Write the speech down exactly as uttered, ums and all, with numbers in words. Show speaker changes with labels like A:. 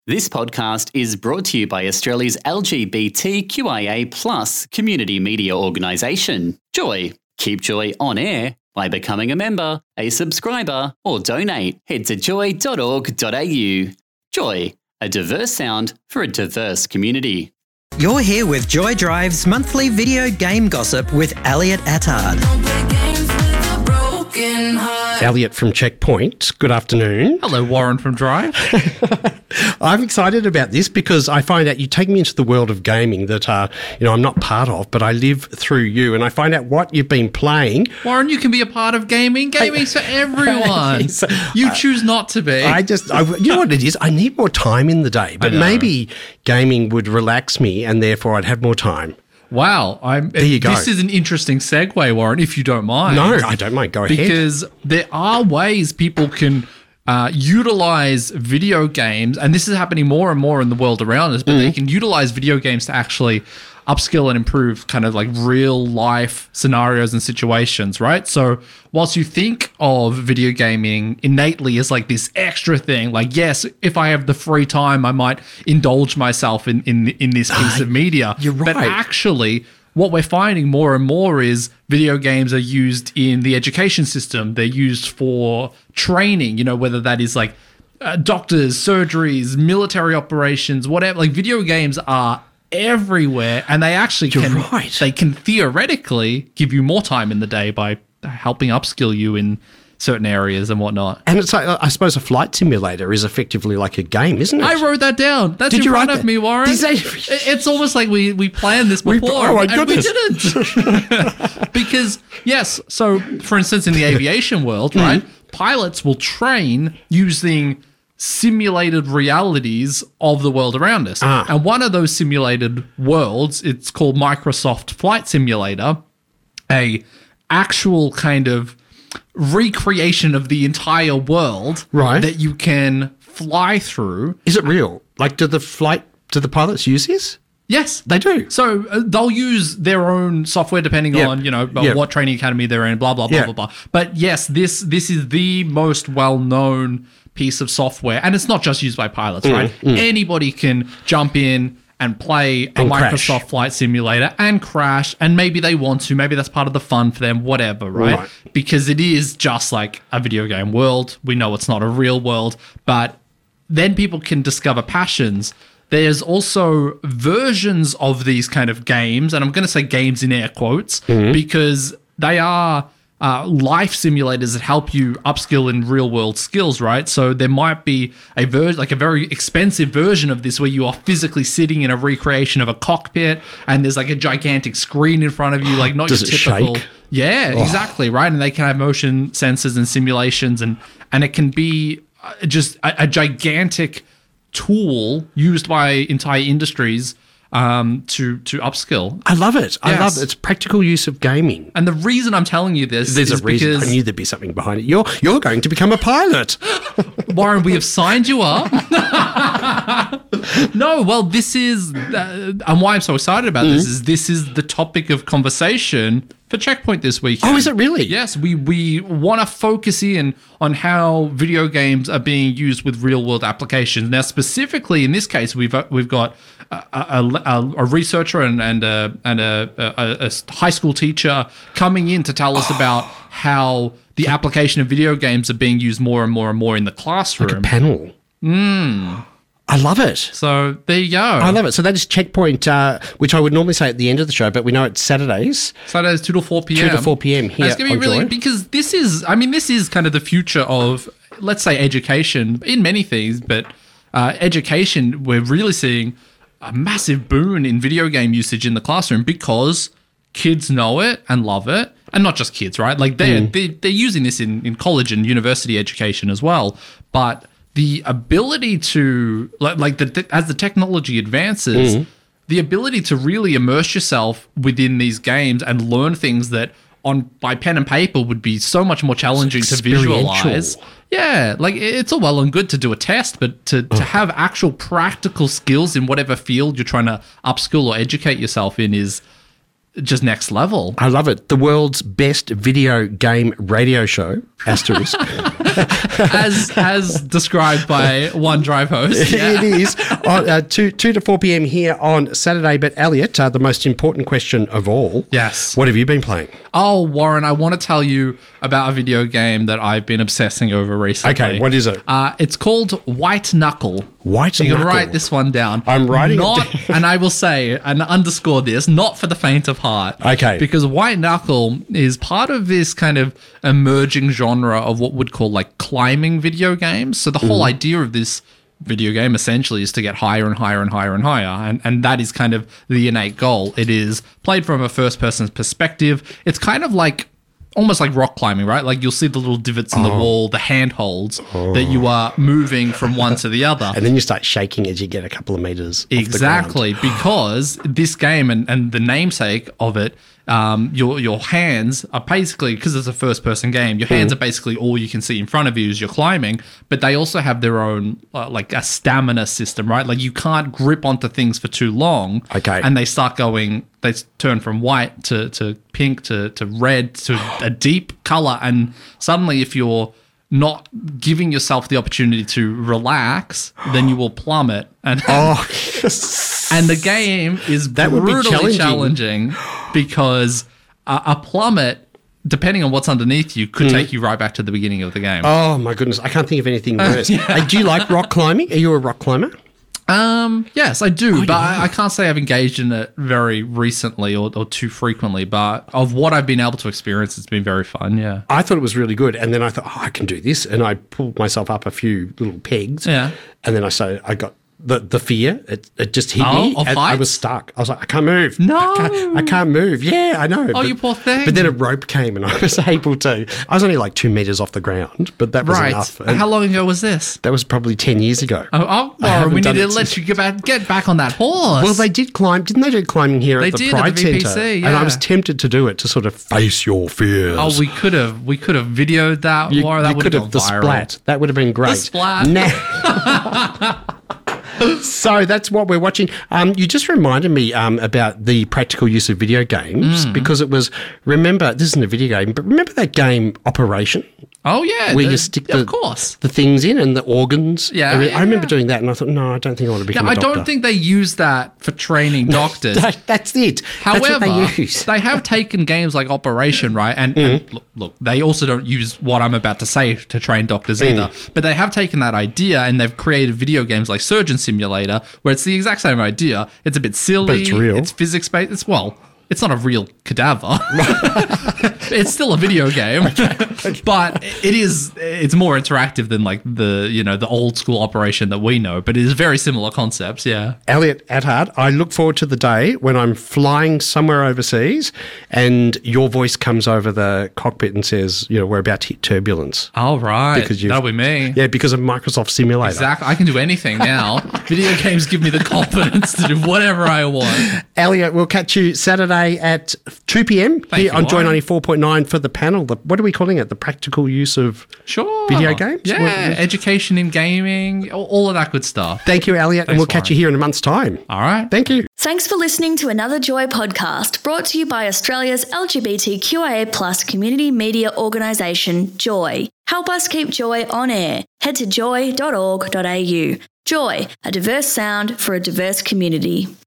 A: This podcast is brought to you by Australia's L G B T Q I A plus community media organisation, Joy. Keep Joy on air by becoming a member, a subscriber, or donate. Head to joy dot org dot a u. Joy, a diverse sound for a diverse community.
B: You're here with Joy Drive's monthly video game gossip with Elliot Attard.
C: Elliot from Checkpoint, good afternoon.
D: Hello, Warren from Drive.
C: I'm excited about this because I find out you take me into the world of gaming that uh, you know I'm not part of, but I live through you, and I find out what you've been playing.
D: Warren, you can be a part of gaming. Gaming's for everyone.
C: So,
D: you
C: uh,
D: choose not to be.
C: I just, I, you know what it is? I need more time in the day, but maybe gaming would relax me, and therefore I'd have more time.
D: Wow. I'm,
C: there you go.
D: This is an interesting segue, Warren, if you don't mind.
C: No, I don't mind. Go ahead.
D: Because there are ways people can uh, utilize video games, and this is happening more and more in the world around us, but mm. they can utilize video games to actually upskill and improve kind of like real life scenarios and situations, right? So whilst you think of video gaming innately as like this extra thing, like, yes, if I have the free time, I might indulge myself in in, in this piece of media.
C: You're right.
D: But actually, what we're finding more and more is video games are used in the education system. They're used for training, you know, whether that is like uh, doctors, surgeries, military operations, whatever. Like video games are everywhere, and they actually
C: You're
D: can
C: right.
D: they can theoretically give you more time in the day by helping upskill you in certain areas and whatnot.
C: And it's like, I suppose a flight simulator is effectively like a game, isn't it?
D: I wrote that down. That's
C: Did
D: in
C: you
D: front
C: write
D: of
C: that?
D: me, Warren.
C: Did they-
D: It's almost like we we planned this before.
C: We- oh my
D: and
C: goodness.
D: we didn't. Because yes, so for instance, in the aviation world, right, pilots will train using simulated realities of the world around us.
C: Ah.
D: And one of those simulated worlds, it's called Microsoft Flight Simulator, a actual kind of recreation of the entire world
C: Right.
D: that you can fly through.
C: Is it real? Like, do the flight, do the pilots use this?
D: Yes,
C: They do.
D: So uh, they'll use their own software depending
C: Yep.
D: on, you know,
C: Yep.
D: what training academy they're in, blah, blah, blah,
C: Yeah.
D: blah, blah. But yes, this this is the most well-known piece of software. And it's not just used by pilots, right? Anybody can jump in and play a
C: And
D: Microsoft
C: crash.
D: Flight Simulator and crash. And maybe they want to. Maybe that's part of the fun for them, whatever, right?
C: Right.
D: Because it is just like a video game world. We know it's not a real world. But then people can discover passions. There's also versions of these kind of games, and I'm going to say games in air quotes, because they are uh, life simulators that help you upskill in real world skills, right? So there might be a ver- like a very expensive version of this where you are physically sitting in a recreation of a cockpit, and there's like a gigantic screen in front of you, like not
C: Does
D: your
C: it
D: typical.
C: shake?
D: Yeah, exactly, right? And they can have motion sensors and simulations, and and it can be uh, just a, a gigantic tool used by entire industries um, to to upskill.
C: I love it. I
D: Yes.
C: love it. It's practical use of gaming.
D: And the reason I'm telling you this
C: There's
D: is
C: a reason.
D: because
C: I knew there'd be something behind it. You're you're going to become a pilot.
D: Warren, we have signed you up. No, well, this is, uh, and why I'm so excited about this is this is the topic of conversation for Checkpoint this weekend.
C: Oh, is it really?
D: Yes, we we want to focus in on how video games are being used with real world applications. Now, specifically in this case, we've uh, we've got a, a, a, a researcher and and a and a, a, a high school teacher coming in to tell us about how the application of video games are being used more and more and more in the classroom.
C: Panel. Mm. I love it.
D: So there you go.
C: I love it. So that is Checkpoint, uh, which I would normally say at the end of the show, but we know it's Saturdays.
D: Saturdays two to four p.m.
C: two to four p.m. here
D: And it's going to be
C: on
D: really,
C: Joy.
D: because this is, I mean, this is kind of the future of, let's say, education in many things, but uh, education, we're really seeing a massive boon in video game usage in the classroom because kids know it and love it. And not just kids, right? Like they're,
C: Mm.
D: they, they're using this in, in college and university education as well. But the ability to, like, like the, as the technology advances,
C: Mm.
D: the ability to really immerse yourself within these games and learn things that on by pen and paper would be so much more challenging to
C: experiential.
D: visualize. Yeah, like it's all well and good to do a test, but to, to have actual practical skills in whatever field you're trying to upskill or educate yourself in is just next level.
C: I love it. The world's best video game radio show, asterisk.
D: as as described by one Drive host. Yeah.
C: It is on, uh, two, two to four p.m. here on Saturday. But Elliot, uh, the most important question of all.
D: Yes.
C: What have you been playing?
D: Oh, Warren, I want to tell you about a video game that I've been obsessing over recently.
C: Okay, what is it?
D: Uh, it's called White Knuckle.
C: White
D: You
C: Knuckle.
D: can write this one down.
C: I'm writing it
D: not,
C: down.
D: And I will say, and underscore this, not for the faint of heart.
C: Okay.
D: Because White Knuckle is part of this kind of emerging genre of what would call like climbing video games. So the whole
C: Mm-hmm.
D: idea of this video game essentially is to get higher and higher and higher and higher. And, and that is kind of the innate goal. It is played from a first person's perspective. It's kind of like almost like rock climbing, right? Like you'll see the little divots in the wall, the handholds that you are moving from one to the other.
C: And then you start shaking as you get a couple of meters.
D: Exactly, because this game and, and the namesake of it, um, your your hands are basically, because it's a first person game, your hands are basically all you can see in front of you as you're climbing, but they also have their own, uh, like a stamina system, right? Like you can't grip onto things for too long.
C: Okay.
D: And they start going, they turn from white to, to pink to, to red to a deep color. And suddenly if you're not giving yourself the opportunity to relax, then you will plummet. And
C: Oh,
D: and the game is
C: That would be
D: brutally
C: challenging.
D: challenging because a, a plummet, depending on what's underneath you, could take you right back to the beginning of the game.
C: oh my goodness. I can't think of anything worse. Hey, do you like rock climbing? Are you a rock climber?
D: Um, yes, I do, but I, I can't say I've engaged in it very recently or, or too frequently. But of what I've been able to experience, it's been very fun. Yeah.
C: I thought it was really good. And then I thought, oh, I can do this. And I pulled myself up a few little pegs.
D: Yeah.
C: And then I started, I got the, the fear. It, it just hit
D: Oh,
C: me.
D: of
C: and I
D: heights?
C: was stuck. I was like, I can't move.
D: No.
C: I can't, I can't move. Yeah, I know.
D: Oh, you poor thing.
C: But then a rope came and I was able to. I was only like two meters off the ground, but that was
D: Right.
C: enough. And
D: How long ago was this?
C: that was probably ten years ago.
D: Oh, oh
C: I
D: Warren,
C: haven't
D: we need
C: done
D: to
C: it
D: let
C: since-
D: you get back, get back on that horse.
C: Well, they did climb, didn't they do climbing here
D: They
C: at the
D: did at
C: Pride
D: the V P C,
C: Centre? And
D: yeah.
C: I was tempted to do it to sort of face your fears.
D: Oh, we could have, we could have videoed that.
C: you,
D: Warren, that
C: you
D: would
C: could
D: have
C: have
D: gone
C: the
D: viral.
C: splat. That would have been great.
D: splat.
C: Now- So that's what we're watching. Um, you just reminded me um, about the practical use of video games
D: Mm.
C: because it was, remember, this isn't a video game, but remember that game Operation?
D: Oh yeah,
C: Where
D: the-
C: you stick
D: of
C: the,
D: course.
C: the things in and the organs.
D: Yeah,
C: I, mean,
D: yeah,
C: I remember
D: yeah.
C: doing that and I thought, no, I don't think I want to become
D: Yeah,
C: a
D: I
C: doctor.
D: don't think they use that for training doctors.
C: That- that's it.
D: However,
C: that's what they use.
D: they have taken games like Operation, right? And,
C: Mm.
D: and look, look, they also don't use what I'm about to say to train doctors either.
C: Mm.
D: But they have taken that idea and they've created video games like Surgeon Simulator, where it's the exact same idea. It's a bit silly.
C: But it's real.
D: It's physics based. It's well. It's not a real cadaver. It's still a video game, but it is. It's more interactive than like the you know the old school Operation that we know. But it is very similar concepts. Yeah.
C: Elliot Attard, I look forward to the day when I'm flying somewhere overseas and your voice comes over the cockpit and says, you know, we're about to hit turbulence.
D: All right.
C: Because you've-
D: That'll be me.
C: Yeah, because of Microsoft Simulator.
D: Exactly. I can do anything now. Video games give me the confidence to do whatever I want.
C: Elliot, we'll catch you Saturday at two p.m. here
D: you,
C: on Joy
D: Warren.
C: ninety-four point nine for the panel. The, what are we calling it? The practical use of
D: Sure.
C: video games?
D: Yeah.
C: What-
D: Education in gaming, all, all of that good stuff.
C: Thank you, Elliot, and
D: Thanks,
C: we'll catch you
D: Warren.
C: here in a month's time.
D: All right.
C: Thank you.
E: Thanks for listening to another Joy podcast brought to you by Australia's L G B T Q I A plus community media organisation, Joy. Help us keep Joy on air. Head to joy dot org dot a u. Joy, a diverse sound for a diverse community.